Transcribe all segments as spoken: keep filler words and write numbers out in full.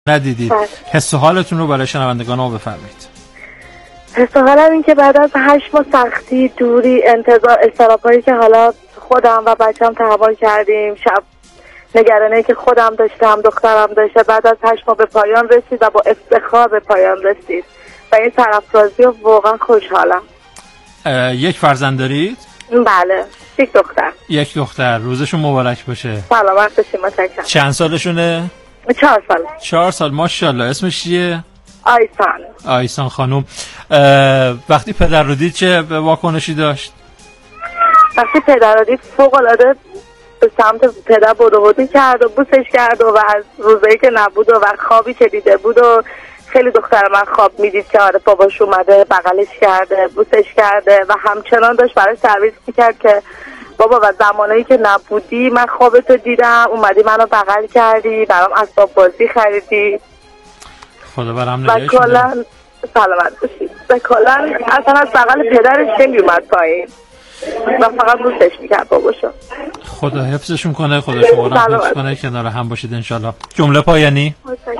ندیدید. حس و حالتون رو برای شنوندگان ما بفرمایید. حس و حالم این که بعد از هشت ماه سختی، دوری، انتظار، استراب‌هایی که حالا خودم و بچه‌م تحمل کردیم، شب نگرانی که خودم داشتم، دخترم داشته، بعد از هشت ماه به پایان رسید و با افتخار به پایان رسید و این سرافرازی رو واقعا خوشحالم. یک فرزند دارید؟ بله، یک دختر. یک دختر. روزشون مبارک باشه. سلامت باشید. متشکرم. چند سالشونه؟ چهار سال. چهار سال. ماشاءالله. اسمش چیه؟ آیسان. آیسان خانم. وقتی پدر رو دید چه واکنشی داشت؟ وقتی پدر رو دید فوق العاده به سمت پدر بودو کرد و بوسش کرد و, و از روزایی که نبود و, و خوابی که دیده بود و خیلی دختر من خواب میدید که آره باباش اومده بغلش کرده، بوسش کرده و همچنان داشت برای سرویس میکرد که بابا و زمانایی که نبودی من خوابتو دیدم، اومدی منو بغل کردی، برام اسباب بازی خریدی. خدا برام نگهش و کلا سلامت باشید. و کلا اصلا از بغل پدرش نمیومد پایین و فقط بوسش میکرد باباشو. خدا حفظشون کنه، خدا شما رو حفظ کنه، کنار هم باشید انشالله. جمله پایانی؟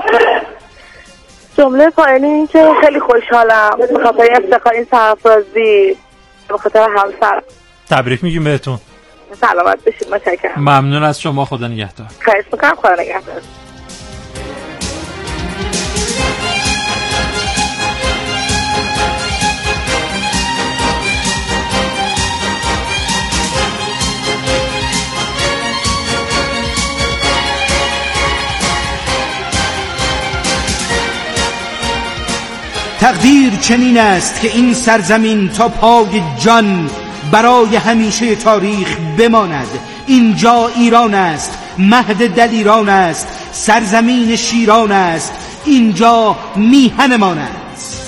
جمله پایانی این که خیلی خوشحالم به خاطر افتخار این سرافرازی، به خاطر همسرم. تبریک میگیم بهتون. سلامت باشید. متشکرم. ممنون از شما. خدا نگهدار. خواهش میکنم. خدا نگهدار. تقدیر چنین است که این سرزمین تا پای جان برای همیشه تاریخ بماند. اینجا ایران است، مهد دلیران است، سرزمین شیران است، اینجا میهنمان است.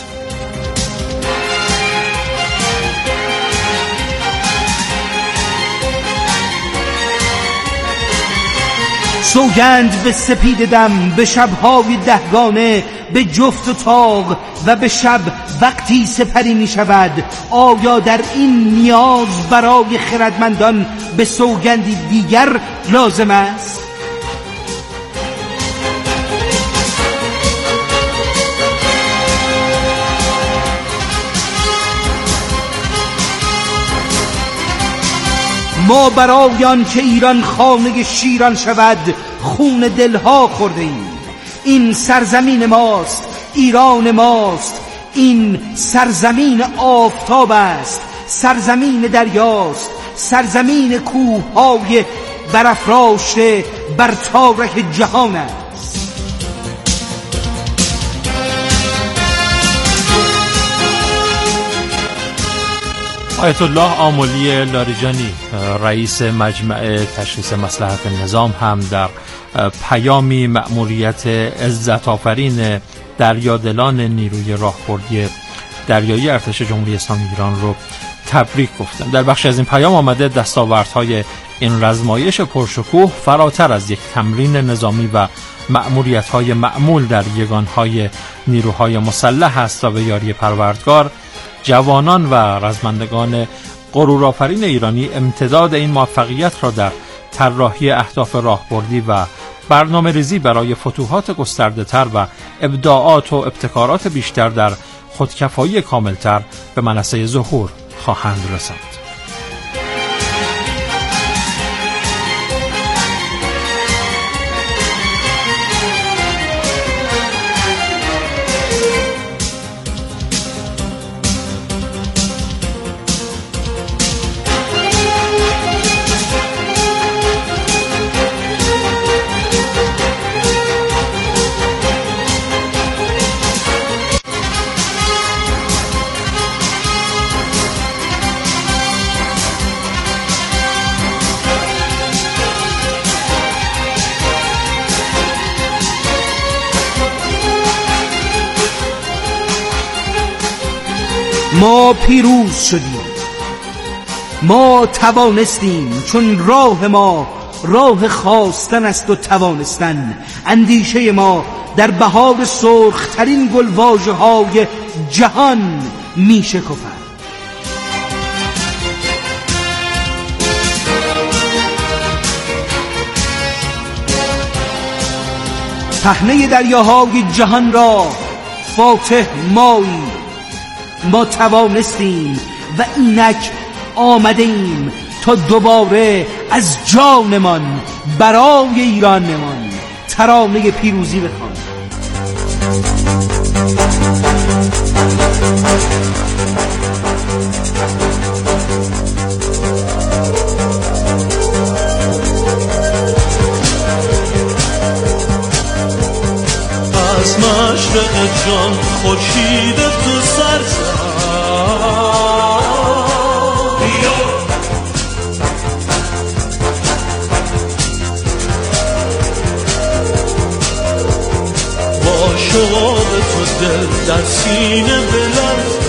سوگند به سپید دم، به شبهای دهگانه، به جفت و طاق و به شب وقتی سپری می شود. آیا در این نیاز برای خردمندان به سوگندی دیگر لازم است؟ ما برای آن که ایران خانه شیران شود خون دلها خورده ایم. این سرزمین ماست، ایران ماست، این سرزمین آفتاب است، سرزمین دریاست، سرزمین کوههای برافراشته بر تارک جهان است. آیت الله آملی لاریجانی رئیس مجمع تشخیص مصلحت نظام هم در پیامی مأموریت عزت آفرین دریادلان نیروی راهبردی دریایی ارتش جمهوری اسلامی ایران رو تبریک گفتن. در بخش از این پیام آمده دستاوردهای این رزمایش پرشکوه فراتر از یک تمرین نظامی و مأموریت‌های معمول در یگانهای نیروهای مسلح است و به یاری پروردگار جوانان و رزمندگان غرورآفرین ایرانی امتداد این موفقیت را در طراحی اهداف راهبردی و برنامه ریزی برای فتوحات گسترده تر و ابداعات و ابتکارات بیشتر در خودکفایی کاملتر به منصه ظهور خواهند رساند. ما پیروز شدیم، ما توانستیم، چون راه ما راه خواستن است و توانستن. اندیشه ما در بهار سرخترین گلواژه های جهان می شکفد. صحنه دریاهای جهان را فاتح مایی. ما توانستیم و اینک آمده ایم تا دوباره از جانمان برای ایرانمان ترانه پیروزی بخوانیم. از مشرق جان خورشید تو سر زد، با شوق تو دل در سینه بلرزد.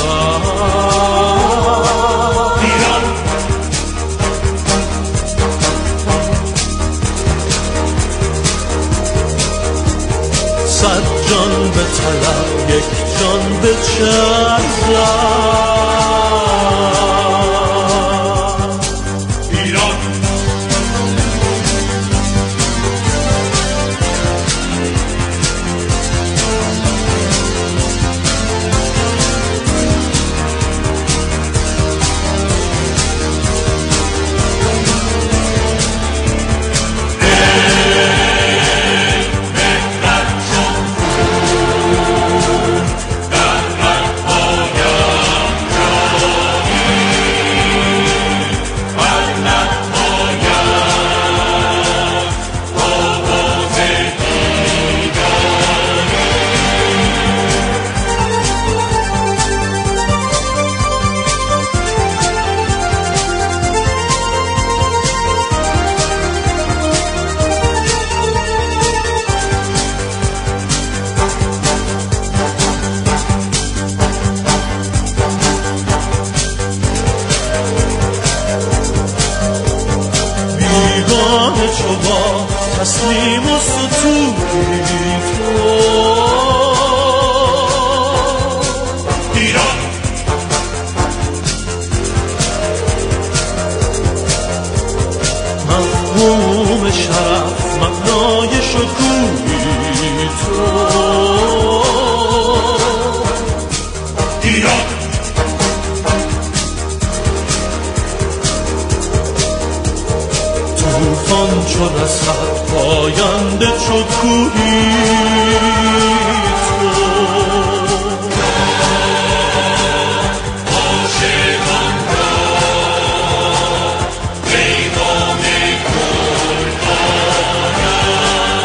صد جان به طلب یک جان به چرخ ایران. چوبا تسلیم و ستودی تو ایران. مفهوم شرف مبنای شکوهی تو ایران. طوفان چو رسد پاینده چو کوهی تو عاشقان را پیغام گل آید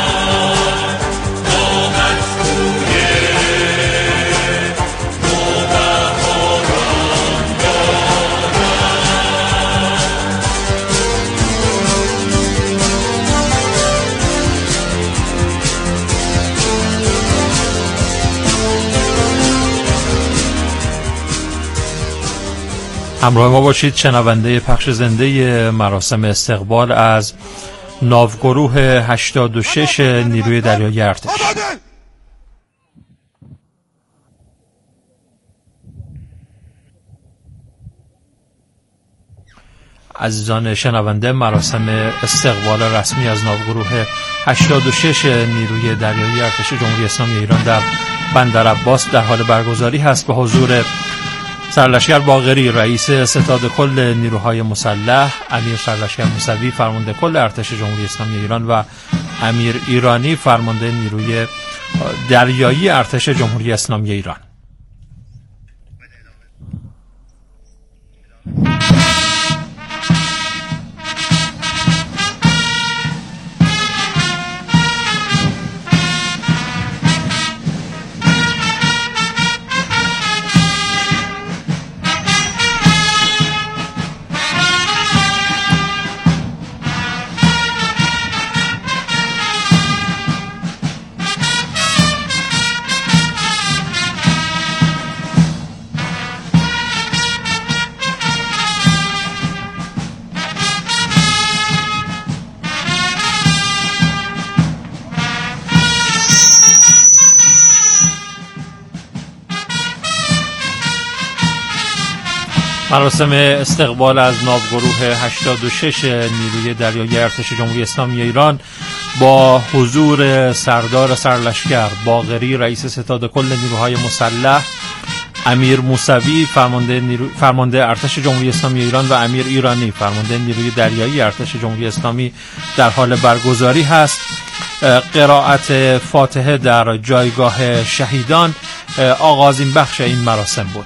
آمد کوی نوبهاران دارد. همراه ما باشید شنونده پخش زنده مراسم استقبال از ناوگروه هشتاد و شش نیروی دریایی ارتش. عزیزان شنونده، مراسم استقبال رسمی از ناوگروه هشتاد و شش نیروی دریایی ارتش جمهوری اسلامی ایران در بندر عباس در حال برگزاری هست به حضور سرلشکر باقری رئیس ستاد کل نیروهای مسلح، امیر سرلشکر موسوی فرمانده کل ارتش جمهوری اسلامی ایران و امیر ایرانی فرمانده نیروی دریایی ارتش جمهوری اسلامی ایران. مراسم استقبال از ناوگروه هشتاد و شش نیروی دریایی ارتش جمهوری اسلامی ایران با حضور سردار سرلشکر باقری رئیس ستاد کل نیروهای مسلح، امیر موسوی فرمانده نیرو... فرمانده ارتش جمهوری اسلامی ایران و امیر ایرانی فرمانده نیروی دریایی ارتش جمهوری اسلامی در حال برگزاری هست. قرائت فاتحه در جایگاه شهیدان آغازین بخش این مراسم بود.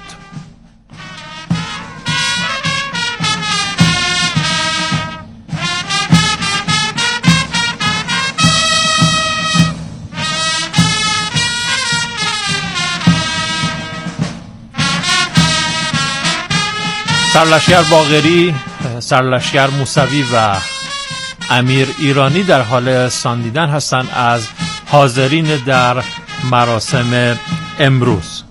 سرلشکر باقری، سرلشکر موسوی و امیر ایرانی در حال ساندیدن هستند از حاضرین در مراسم امروز.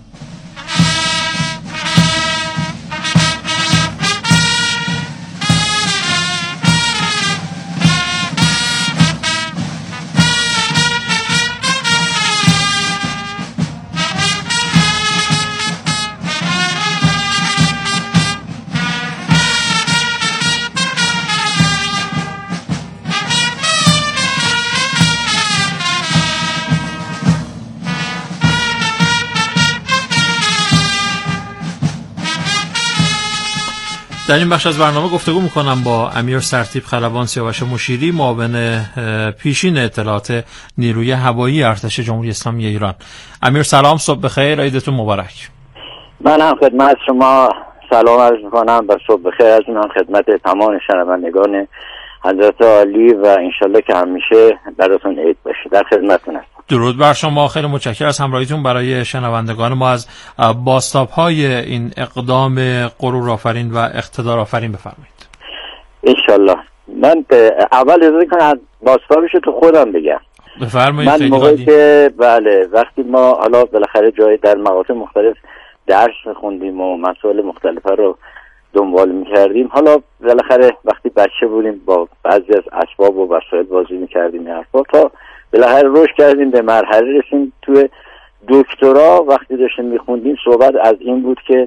در این بخش از برنامه گفتگو میکنم با امیر سرتیپ خلبان سیاوش مشیری، معاون پیشین اطلاعات نیروی هوایی ارتش جمهوری اسلامی ایران. امیر سلام، صبح بخیر، عیدتون مبارک. من هم خدمت شما سلام عرض میکنم و صبح بخیر از من خدمت تمام شنوندگان حضرت عالی و انشالله که همیشه براتون عید باشه. در خدمتتون هستم. درود بر شما، خیلی متشکرم از همراهیتون. برای شنوندگان ما از بازتاب‌های این اقدام غرور آفرین و اقتدار آفرین بفرمایید. انشالله. من اول اجازه کنم بازتابش تو خودم بگم. بفرمایید. من موقعی که بله وقتی ما حالا بالاخره جای در مقاطع مختلف درس خوندیم و مسائل مختلفه رو دنبال میکردیم، حالا بالاخره وقتی بچه بودیم با بعضی از اسباب و وسایل بازی میکردیم این حرفا تا بالاخره رشد کردیم به مرحله رسیم توی دکترا. وقتی داشتیم میخوندیم صحبت از این بود که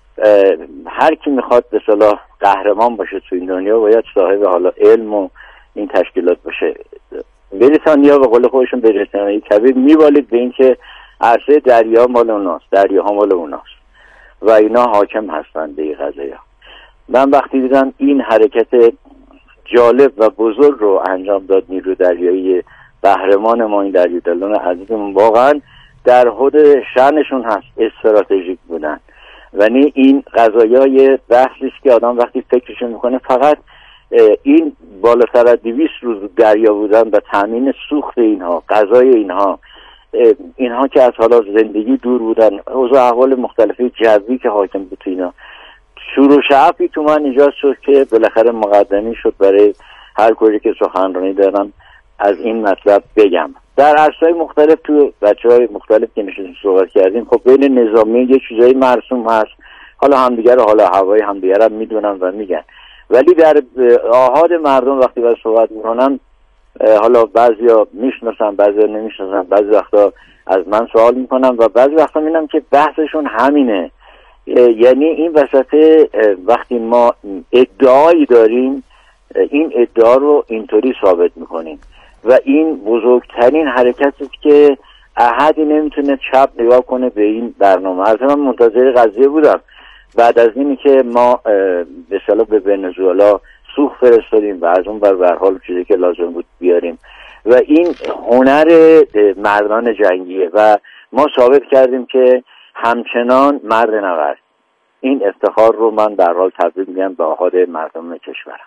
هر کی میخواد به اصطلاح قهرمان باشه تو این دنیا باید صاحب حالا علم و این تشکیلات باشه. بریتانیا به قول خودشون بریتانیایی کبیر میبالید به این که عرصه دریا مال اوناست، دریاها مال اوناست و اینا حاکم هستند به این قضایا. من وقتی دیدم این حرکت جالب و بزرگ رو انجام داد نیرو دریایی قهرمان ما این دریادلان عزیزمون، واقعا در حد شأنشون هست، استراتژیک بودن. یعنی این قضایای بحثی که آدم وقتی فکرش میکنه فقط این بالاتر از دویست روز دریا بودن و تامین سوخت اینها، غذای اینها، اینها که از حالا زندگی دور بودن، اوضاع احوال مختلفی جوی که حاکم بود تو اینا، شروع شعفی تو من ایجاد شد که بالاخره مقدمی شد برای هر کاری که سخنرانی دارم از این مطلب بگم. در عرصه‌های مختلف تو بچه‌های مختلف که نشستیم صحبت کردیم، خب بین نظامی یه چیزایی مرسوم هست، حالا همدیگر حالا هوای همدیگر هم میدونن و میگن، ولی در آحاد مردم وقتی باید صحبت میکنن حالا بعضیا میشناسن بعضیا نمیشناسن، بعضی وقتا از من سوال میکنن و بعضی وقتا میبینم که بحثشون همینه. یعنی این وسط وقتی ما ادعایی داریم این ادعا رو اینطوری ثابت میکنیم و این بزرگترین حرکتی که احدی نمیتونه چپ نگاه کنه به این برنامه. از من منتظر قضیه بودم بعد از اینی که ما به اصطلاح به ونزوئلا سوخت فرستادیم و از اون بر به هر حال چیزی که لازم بود بیاریم و این هنر مردان جنگیه و ما ثابت کردیم که همچنان مرد نبرد. این افتخار رو من در حال تبریک میگم به آحاد مردم کشورم.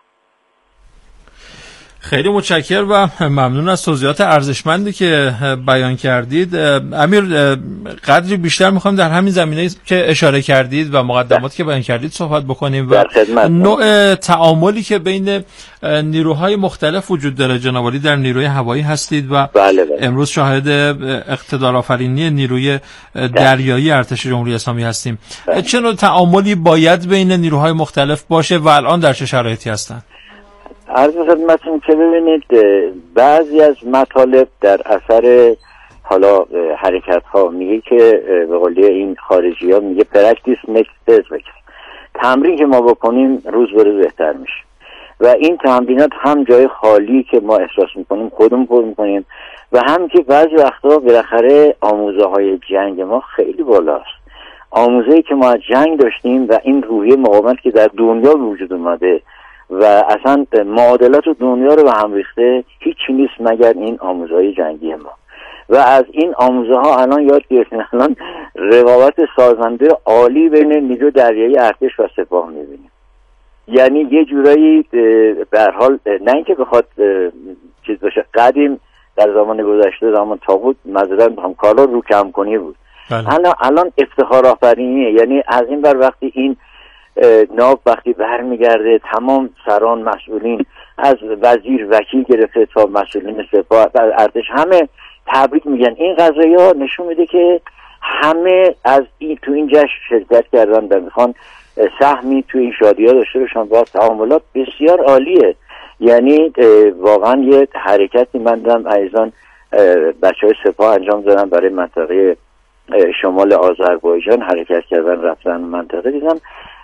خیلی متشکرم و ممنون از توضیحات ارزشمندی که بیان کردید. امیر، قدری بیشتر میخوام در همین زمینه‌ای که اشاره کردید و مقدماتی که بیان کردید صحبت بکنیم و نوع تعاملی که بین نیروهای مختلف وجود داره. جناب عالی در نیروی هوایی هستید و بله بله. امروز شاهد اقتدارآفرینی نیروی دریایی ارتش جمهوری اسلامی هستیم. بله. چه نوع تعاملی باید بین نیروهای مختلف باشه و الان در چه شرایطی هستند؟ عرض خدمتتون که ببینید بعضی از مطالب در اثر حالا حرکت ها میگه که به قولی این خارجی ها میگه پرکتیس میکس پرفکت، تمرین که ما بکنیم روز به روز بهتر میشه و این تمرینات هم جای خالی که ما احساس میکنیم خودمون پر میکنیم و هم که بعضی وقتا بالاخره آموزه های جنگ ما خیلی بالاست. آموزه‌ای که ما از جنگ داشتیم و این روحیه مقاومت که در دنیا وجود اومده و اصلا معادلات دنیا رو به هم ریخته هیچی نیست مگر این آموزه های جنگی ما. و از این آموزه ها الان یاد گرفتیم، الان رقابت سازنده عالی بین نیرو دریایی ارتش و سپاه میبینیم. یعنی یه جورایی به هر حال نه اینکه بخواد چیز باشه، قدیم در زمان گذشته زمان تاغوت مثلا هم کالا رو کم کنی بود. الان الان افتخار آفرینیه. یعنی از این بر وقتی این ناب وقتی برمیگرده تمام سران مسئولین از وزیر وکیل گرفته تا مسئولین سپاه ارتش همه تبریک میگن. این قضایا نشون میده که همه از این تو این جشن شرکت کردن و میخوان سهمی تو این شادی‌ها داشته باشن. با تعاملات بسیار عالیه. یعنی واقعا یه حرکتی من دیدم عزیزان بچهای سپاه انجام دادن برای منطقه شمال آذربایجان، حرکت کردن رفتن منطقه. دیدم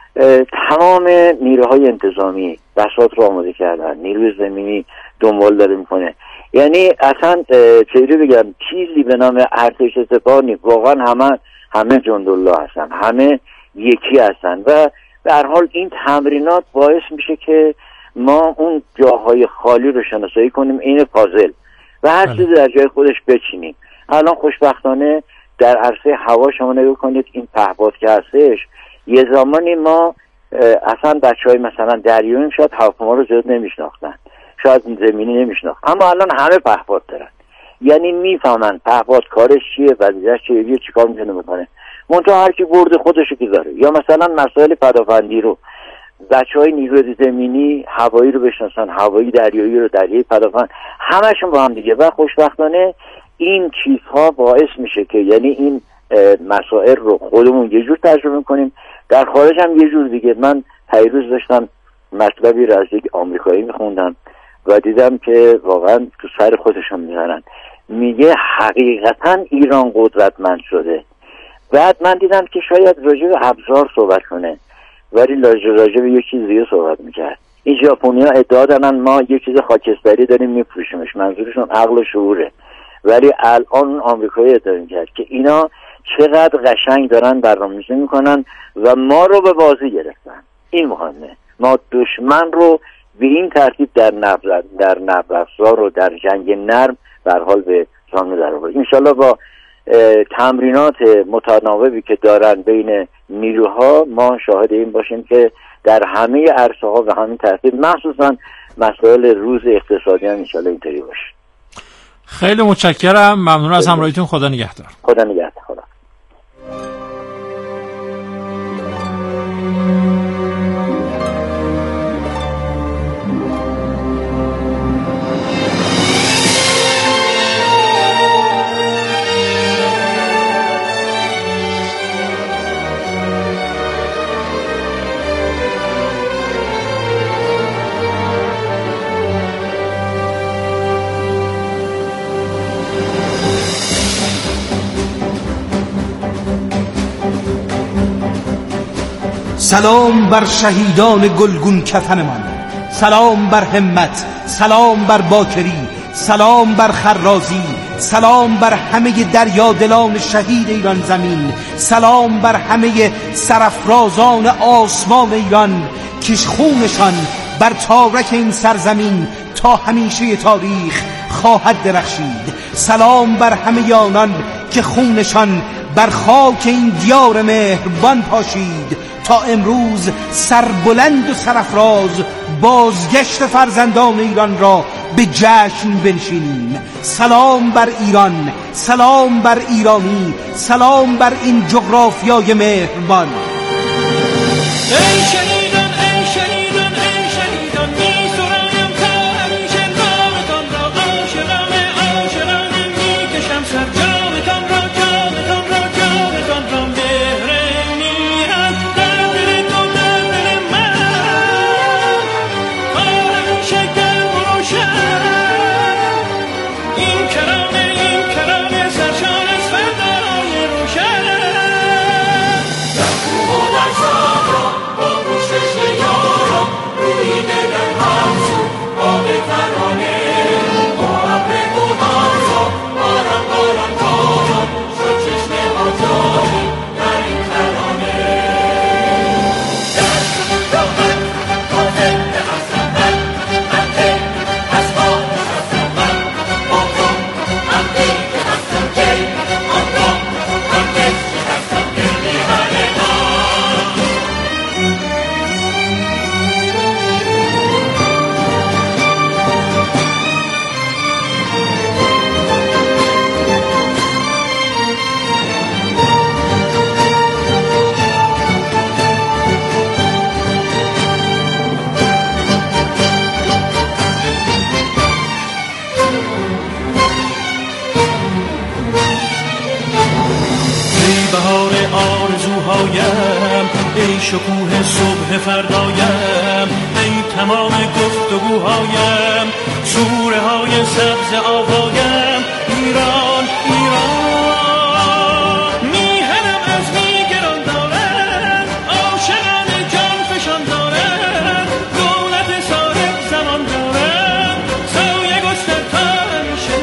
تمام نیروهای انتظامی بساط رو آماده کردن، نیروی زمینی دنبال داره میکنه. یعنی اصلا چجوری بگم چیزی به نام ارتش سپاه نیست. واقعا همه همه جندالله هستن، همه یکی هستن و به هر حال این تمرینات باعث میشه که ما اون جاهای خالی رو شناسایی کنیم، این پازل و هر چیزی در جای خودش بچینیم. الان خوشبختانه در عرصه هوا شما نگاه کنید این پهپاد که هستش، یه زمانی ما اصلا بچهای مثلا دریاییم شاید هواپیما رو زیاد نمیشناختن، شاید زمینی نمیشناخت، اما الان همه پهپاد دارن. یعنی میفهمن پهپاد کارش چیه، وظیفه‌اش چیه، چیکار میتونه بکنه. منتها هر کی برد خودشو که داره. یا مثلا مسائل پدافندی رو بچهای نیروی زمینی هوایی رو بشناسن، هوایی دریایی رو، دریایی پدافند، همشون با هم دیگه. و خوشبختانه این چیزها باعث میشه که یعنی این مسائل رو خودمون یه جور تجربه کنیم، در خارج هم یه جور دیگه. من پیروز داشتم مطلبی رو از یک آمریکایی میخوندم و دیدم که واقعا تو سر خودشون میزنن. میگه حقیقتا ایران قدرتمند شده. بعد من دیدم که شاید راجع به ابزار صحبت کنه ولی راجع به یه چیز دیگه صحبت میکرد. این ژاپنی‌ها ادعا دارن ما یه چیز خاکستری داریم میفروشیمش، منظورشون عقل و شعوره. ولی الان آمریکایی ادعا میکرد که اینا چقدر قشنگ دارن برنامه‌ریزی میکنن و ما رو به بازی گرفتن. این مهمه. ما دشمن رو به این ترتیب در نبض در نبض‌افزار و در جنگ نرم به هر حال به زانو در آورد. ان شاءالله با تمرینات متناوبی که دارن بین نیروها ما شاهد این باشیم که در همه عرصه ها به همین ترتیب مخصوصا مسائل روز اقتصادی هم ان شاءالله اینطوری باشه. خیلی متشکرم، ممنون از همراهیتون. خدا نگهدار. خدا نگهدار. خدا. سلام بر شهیدان گلگون کفنمان، سلام بر همت، سلام بر باکری، سلام بر خرازی، سلام بر همه دریادلان شهید ایران زمین، سلام بر همه سرافرازان آسمان ایران که خونشان بر تارک این سرزمین تا همیشه تاریخ خواهد درخشید. سلام بر همه آنان که خونشان بر خاک این دیار مهربان پاشید تا امروز سربلند و سرافراز بازگشت فرزندان ایران را به جشن بنشینیم. سلام بر ایران، سلام بر ایرانی، سلام بر این جغرافیای مهربان. ای شهیدان، ای شهیدان، ای شهیدان، می سرایم تا همیشه نامتان را، عاشقانه عاشقانه می کشم سر جامتان را، جامتان را، جامتان را. مهر میهن در دل تو، در دل من، تا همیشه گرم و روشن. این کرانه، این کرانه سرشان از فردای روشن. در کوه و در صحرا با گوش شکوه صبح فردایم، ای تمام گفتگوهایم، سوره های سبز آوایم، ایران ایران. میهنم از میگران دارن، عاشقان جان فشان دارن، دولت صاحب زمان دارن، سایه گستر تا همیشه.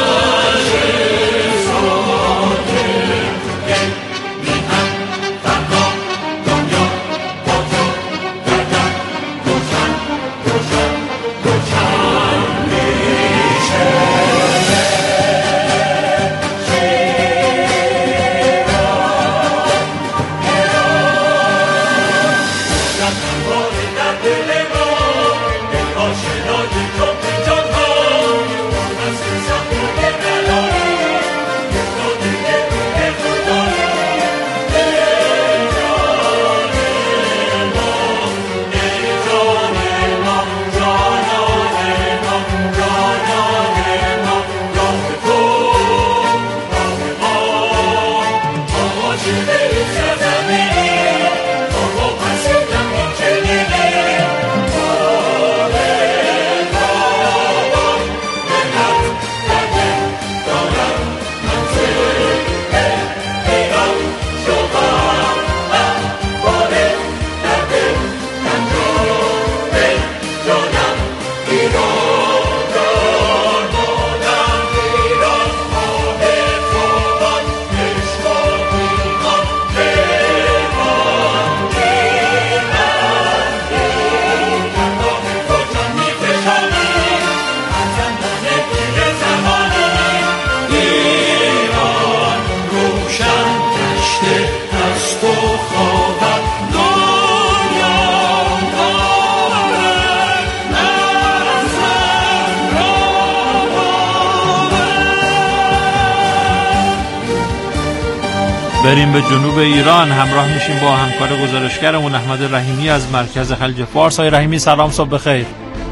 بریم به جنوب ایران، همراه میشیم با همکار گزارشگرمون احمد رحیمی از مرکز خلیج فارس. آقای رحیمی سلام، صبح بخیر.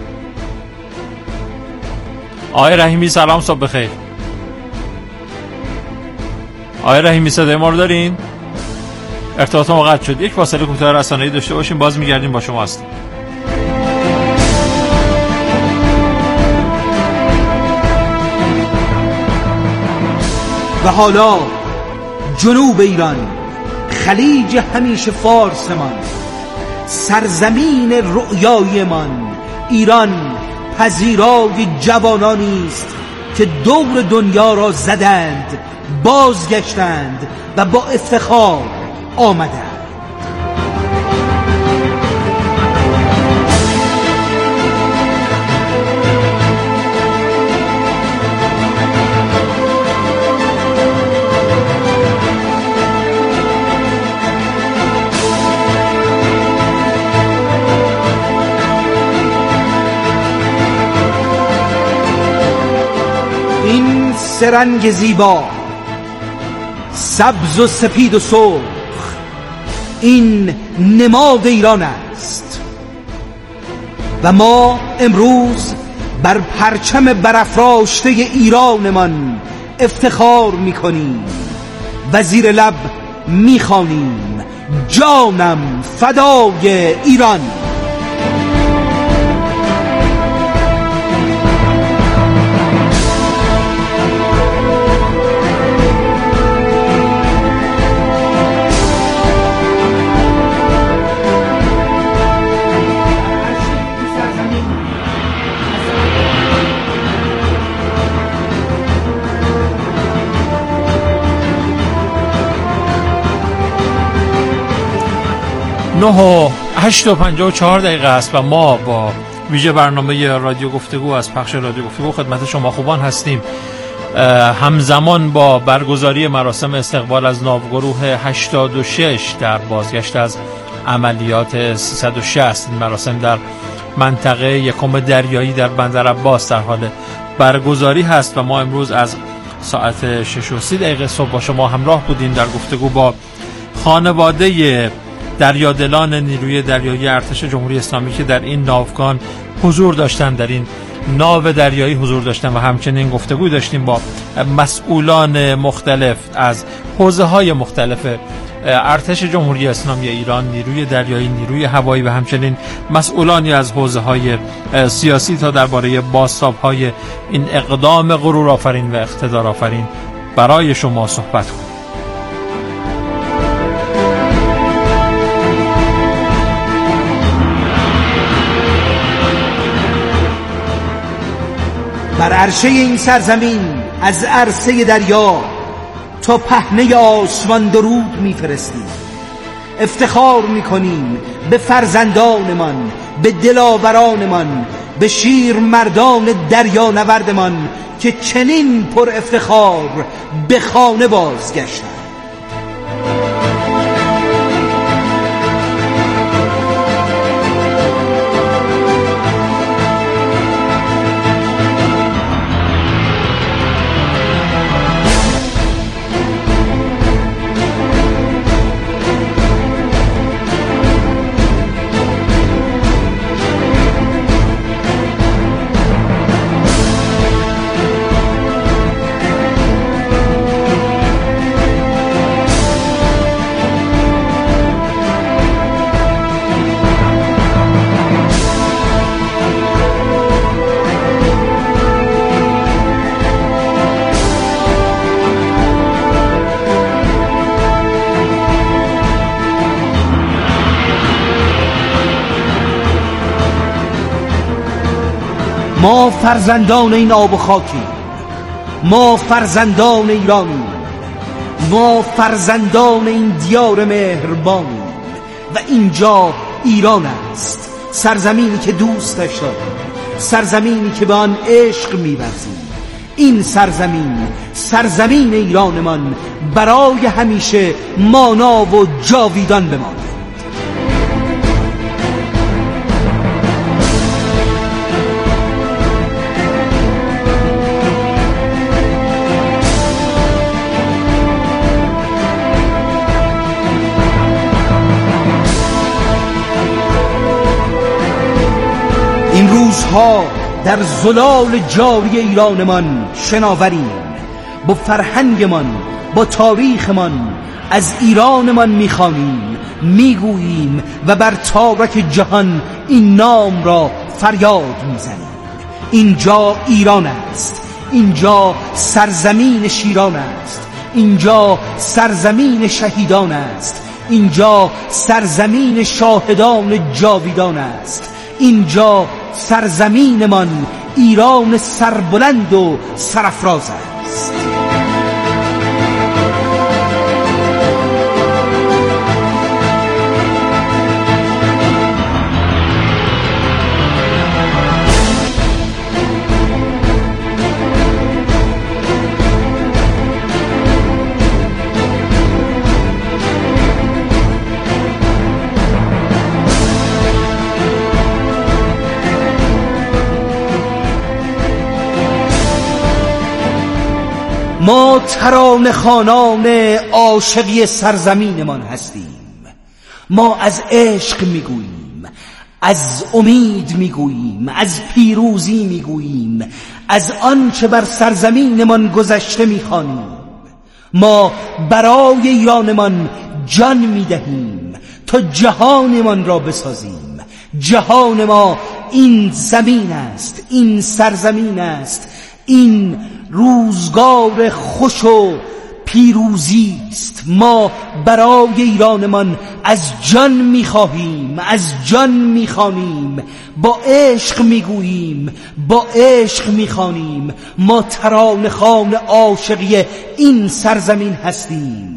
آقای رحیمی سلام، صبح بخیر. آقای رحیمی صدای ما رو دارین؟ ارتباط ما قطع شد. یک فاصله کوتاه رسانه‌ای داشته باشیم، باز میگردیم با شما هستیم. و حالا جنوب ایران، خلیج همیشه فارسمان، سرزمین رؤیایمان، ایران پذیرای جوانانی است که دور دنیا را زدند، بازگشتند و با افتخار آمدند. این سرنگ زیبا، سبز و سپید و سرخ، این نماد ایران است و ما امروز بر پرچم برافراشته ایرانمان افتخار می‌کنیم و زیر لب می‌خوانیم جانم فدای ایران. نه و هشت و پنجاه و چهار دقیقه است و ما با ویژه برنامه رادیو گفتگو از پخش رادیو گفتگو خدمت شما خوبان هستیم، همزمان با برگزاری مراسم استقبال از ناوگروه هشتاد و شش در بازگشت از عملیات سیصد و شصت. این مراسم در منطقه یکم دریایی در بندر عباس در حال برگزاری هست و ما امروز از ساعت شش و سی دقیقه صبح با شما همراه بودیم در گفتگو با خانواده دریادلان نیروی دریایی ارتش جمهوری اسلامی که در این ناوگان حضور داشتن، در این ناو دریایی حضور داشتن و همچنین گفتگو داشتیم با مسئولان مختلف از حوزه‌های مختلف ارتش جمهوری اسلامی ایران، نیروی دریایی، نیروی هوایی و همچنین مسئولانی از حوزه‌های سیاسی تا درباره بازتاب‌های این اقدام غرورآفرین و اقتدارآفرین برای شما صحبت کنیم. بر عرشه این سرزمین از عرصه دریا تا پهنه آسمان درود میفرستیم، افتخار میکنیم به فرزندانمان، به دلاورانمان، به شیر مردان دریا نوردمان که چنین پر افتخار به خانه بازگشتند. ما فرزندان این آب و خاکیم، ما فرزندان ایرانیم، ما فرزندان این دیار مهربانیم و اینجا ایران است، سرزمینی که دوستش داریم، سرزمینی که به آن عشق می‌ورزیم. این سرزمین، سرزمین ایرانمان، برای همیشه مانا و جاویدان بماند. این روزها در زلال جاری ایرانمان شناوریم، با فرهنگمان، با تاریخمان از ایرانمان میخوانیم، میگوییم و بر تارک جهان این نام را فریاد میزنیم. اینجا ایران است، اینجا سرزمین شیران است، اینجا سرزمین شهیدان است، اینجا سرزمین شاهدان جاویدان است، اینجا سرزمینمان ایران سربلند و سرافراز است. ما ترانه خوانان عاشقی سرزمینمان هستیم. ما از عشق میگوییم، از امید میگوییم، از پیروزی میگوییم، از آنچه بر سرزمینمان گذشته میخوانیم. ما برای ایرانمان جان میدهیم تا جهانمان را بسازیم. جهان ما این زمین است، این سرزمین است، این روزگار خوش و پیروزی است. ما برای ایرانمان از جان میخواهیم، از جان میخوانیم، با عشق میگوییم، با عشق میخوانیم. ما ترانه خوان عاشقی این سرزمین هستیم.